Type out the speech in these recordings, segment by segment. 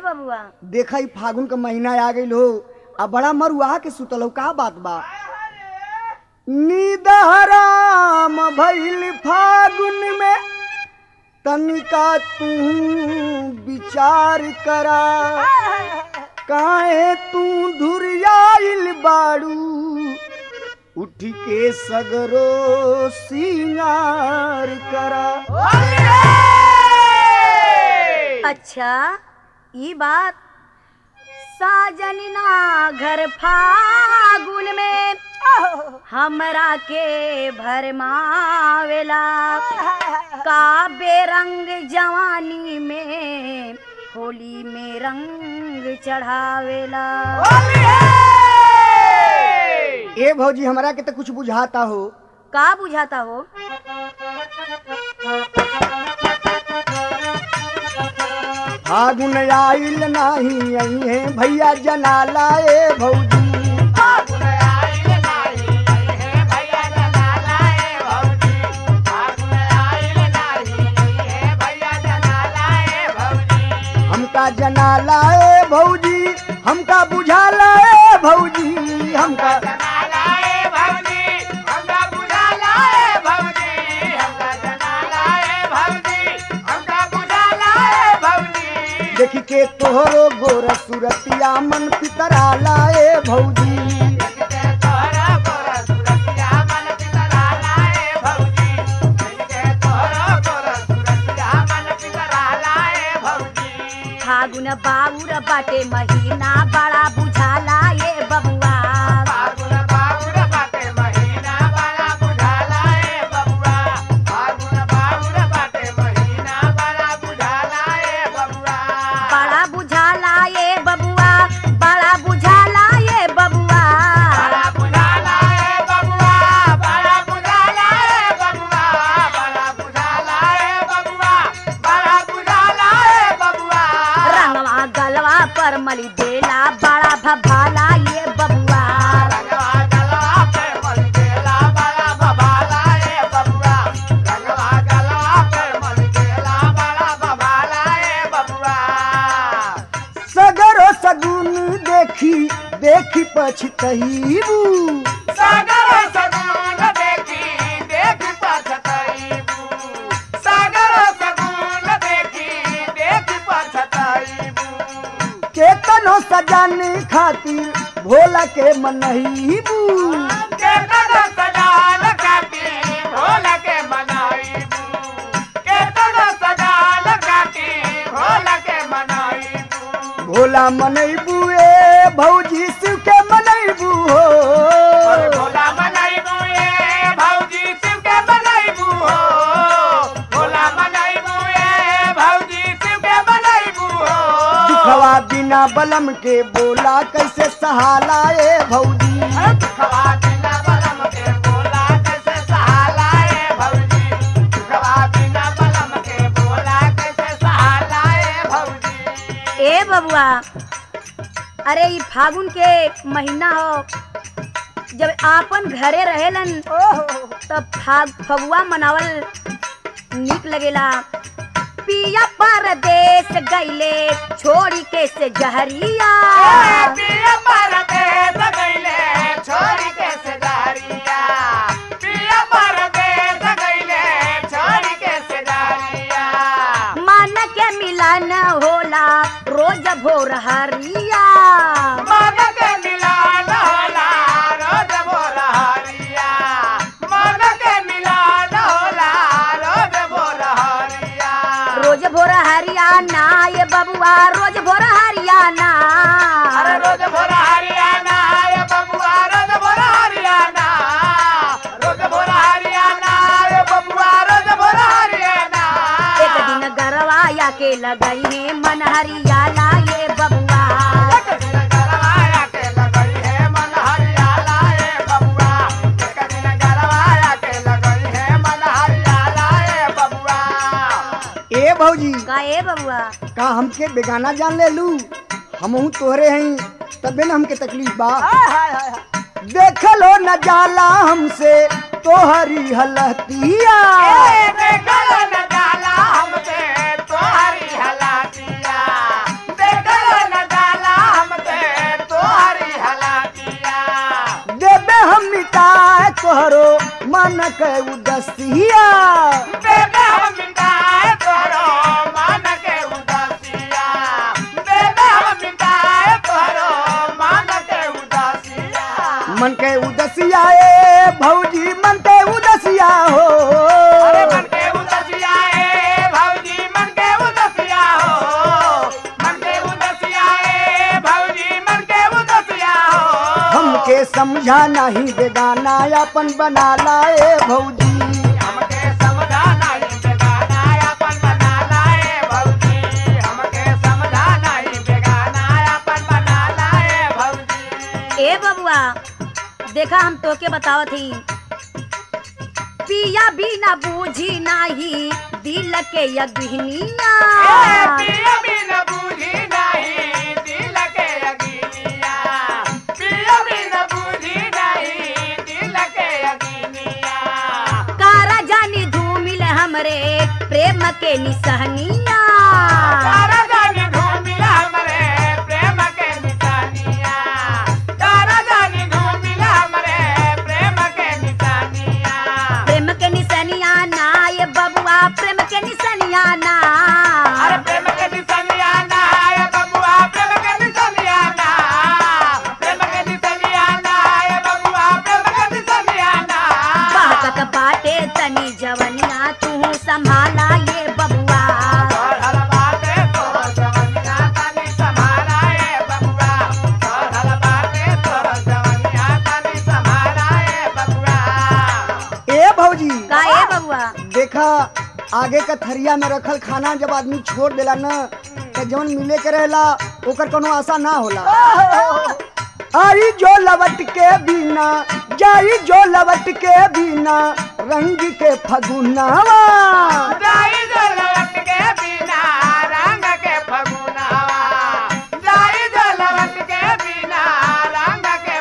बबुआ। देखा ही फागुन का महीना आ गई हो, अब बड़ा मरुआ के सुतल हो, का बात बा? नींद हराम भइल फागुन में, तनिका तू विचार करा, काहे तू धुरियाइल बाड़ू, उठ के सगरो सिंगार करा। अच्छा ये बात, साजनिना घर फागुन में हमरा के भरमावेला, का बेरंग जवानी में होली में रंग चढ़ावेला। ए भौजी हमरा के तो कुछ बुझाता हो। का बुझाता हो? फागुन आइल नाही आई है भैया जना लाए भौजी, फागुन आइल नाही आई है भैया जना लाए भौजी, फागुन आइल नाही आई है भैया जना लाए भौजी, हमका जना लाए भौजी, हमका बुझा लाए भौजी, हमका जना लाए भौजी, हमका बुझा लाए भौजी, हमका जना लाए भौजी, हमका बुझा लाए भौजी। देखी के तोहरो गोर सुरतिया मन पितरा लाए भौजी, देखते तोहरा गोरा सुरतिया मन पितरा लाए भौजी, देखते तोहरा गोरा सुरतिया मन पितरा लाए भौजी। फागुन बाउर बाटे महीना बड़ा बुझाला ये बबुआ, फागुन बाउर बाटे महीना बड़ा बुझाला ए बबुआ, फागुन बाउर बाटे महीना बड़ा बुझाला ए बबुआ, बड़ा बुझाला ये बबुआ, बड़ा बुझाला ये बबुआ। बड़ा बुझाला ए बबुआ, बड़ा बुझाला ए बबुआ, बड़ा बुझाला ए बबुआ, बड़ा बुझाला ए बबुआ। रंगवा गलवा पर मली देला बड़ा भभाला ये बबुआ, रंगवा गलवा पे मल गेला बड़ा बबाला ए बबुआ, रंगवा गलवा पे मल गेला बड़ा बबाला ए बबुआ। सगरो सगुन देखी देखी पछतहीबू, सागर सगुन देखी देख पछताईबू, सागर सगुन देखी देख पछताईबू, केतनो सजाने खातिर भोला के मनहीबू, केतन सजान काटी भोला के मनाईबू, केतन सजान काटी भोला के मनाईबू, भोला मनैबू ए भौजी शिव के मनैबू हो, और भोला मनाईबू ए भौजी शिव के मनाईबू हो, भोला मनाईबू ए भौजी शिव के मनाईबू हो। दिखवा बिना बलम के बोला कैसे सहाला ए भौजी, दुखवा बिना बलम के बोला कैसे सहाला ए भौजी, दुखवा बिना बलम के बोला कैसे सहाला ए भौजी। ए बबुआ, अरे ई फागुन के महीना हो, जब आपन घरे रहेलन तब फगुआ मनावल निक लगेला। पिया परदेश गईले छोड़ी के से जहरिया, पिया परदेस गईले छोड़ी के सेदारिया, पिया परदेस गईले छोड़ी के सेदारिया, मन के मिलन होला रोज भोर हरिया, मन के मिलान होला रोज भोर हरिया, मन के मिलान होला रोज भोर हरिया, रोज भोर हरियाणा ये बबुआ, रोज भोर हरियाणा। अरे रोज भोर हरियाणा ये बबुआ, रोज भोर हरियाणा, रोज भोर हरियाणा ये बबुआ, रोज भोर हरियाणा। एक दिन गरवाया के लगई है मन हरियाला ये बबुआ, एक दिन गरवाया के लगई है मन हरियाला ये बबुआ, एक दिन गरवाया के लगई है मन हरियाला ये बबुआ। ए भौजी का ए बबुआ? का हमके बेगाना जान ले लू, हमहू तोहरे हई तबे न हमके तकलीफ बा। देखलो न जाला हमसे तोहरी हलतिया, देखल न जाला हमसे तोहरी हलातिया, देखल तोहरो मन के उदसिया बेबे हम मिटाए तोहरो मान के उदासिया बेबे हम मिटाए तोहरो मान के उदासिया मन के उदसिया ए भौजी मन के उदसिया हो अरे मन के उदासिया ए भौजी मन के उदासिया हो मन के उदासिया ए भौजी मन के उदासिया हो हमके समझा नहीं बेगाना अपन बना लाए भौजी हमके समझा नहीं बेगाना अपन बना लाए भौजी हमके समझा नहीं बेगाना अपन बना लाए भौजी ए बबुआ देखा हम तोके बतावत ही पिया भी ना बूझी नाही दिल के यज्ञनिया पिया बिन बूझी नहीं दिल के अग्निया पिया बिन बूझी नहीं दिल के अग्निया कारा जानी धूमिल हमरे प्रेम के निसहनिया तारा जानी घूमिल हमरे प्रेम के निशानिया तारा जानी घूमिल हमरे प्रेम के निशानिया प्रेम के निसनिया ना ये बबुआ प्रेम के निसनिया ना अरे प्रेम के निशानिया ना ये बबुआ प्रेम के निशानिया ना प्रेम के निशानिया ना ये बबुआ प्रेम के निशानिया ना बातक पाटे तनी जवनिया तू संभाला ये बबुआ हर बाते तोर जवनिया तनी संभाला ए बबुआ हर बाते तोर जवनिया तनी संभाला ए बबुआ ए भौजी का ए बबुआ देखा आगे का थरिया में रखल खाना जब आदमी छोड़ देला न तो जौन मिले के रहेला ओकर कोनो आशा ना होला आई जो लवट के बिना जाई जो लवट के बिना रंग के फगुनावा जाई जो लवट के बिना रंग के फगुनावा जाई जो लवट के बिना रंग के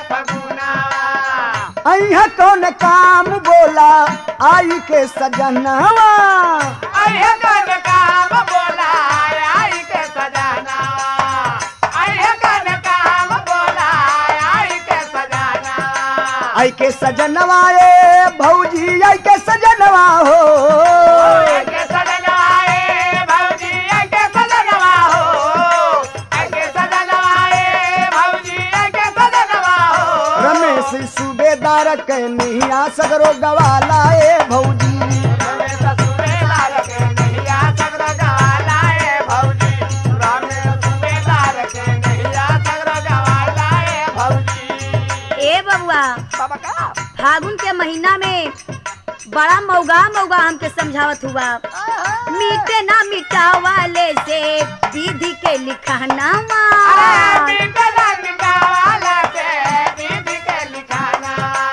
फगुनावा अइहा कौन काम बोला आई के सजनावा अये कन काम बोला आई के सजनावा अये कन काम बोला आई के सजनावा आई के सजनवा ए भौजी आई के सजनवा हो आई के सजनवा ए भौजी आई के सजनवा हो आई के सजनवा ए भौजी आई के सजनवा हो रमेश सूबेदार के नैया सगरो गवाला ए भौजी रमेश सूबेदार के नैया सगरो गवाला ए भौजी रमेश सूबेदार के नैया सगरो गवाला ए भौजी ए बबुआ बाबा का फागुन के महीना में बड़ा मौगा मौगा हमके समझावत हुआ मीटे ना मिटावाले से विधि के लिखानावा अरे मिटला मिटावाला से विधि के लिखाना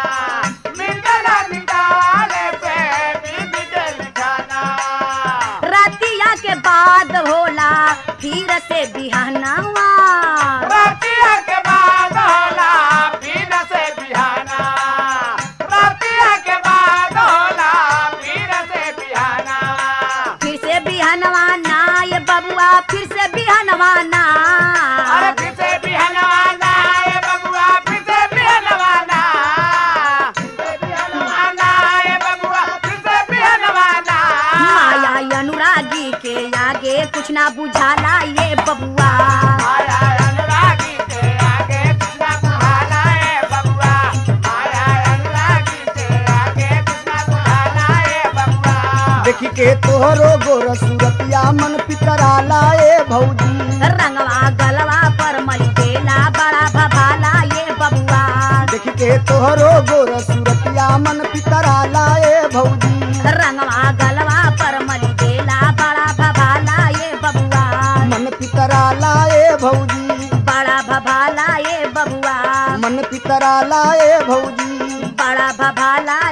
मिटला मिटावाले से विधि के लिखाना रातिया के बाद होला फिर से बिहानावा रातिया के बाद होला फिर से बिहाना रातिया के बाद होला फिर से बिहाना फिर से बिहानवा ना ये बबुआ फिर से बिहानवा ना अरे फिर से बिहनवाना ए बबुआ फिर से बिहनवाना फिर से बिहनवाना ए बबुआ फिर से बिहनवाना माया अनुरागी के आगे कुछ ना बुझाला ये बबुआ माया अनुरागी के आगे कुछ ना बुझाला ए बबुआ माया अनुरागी के आगे कुछ ना बुझाला ए बबुआ देखी के तोहरो गोर सूरतिया मन पितराला ए भौजी रंगवा गलवा पर मली देला बड़ा भभाला ये बबुआ देखी के तोहरो गोर सूरतिया मन पितराला ए भौजी रंगवा गलवा पर मली देला बड़ा भभाला ये बबुआ मन पितराला ए भौजी बड़ा भभाला ये बबुआ मन पितराला ए भौजी बड़ा भभाला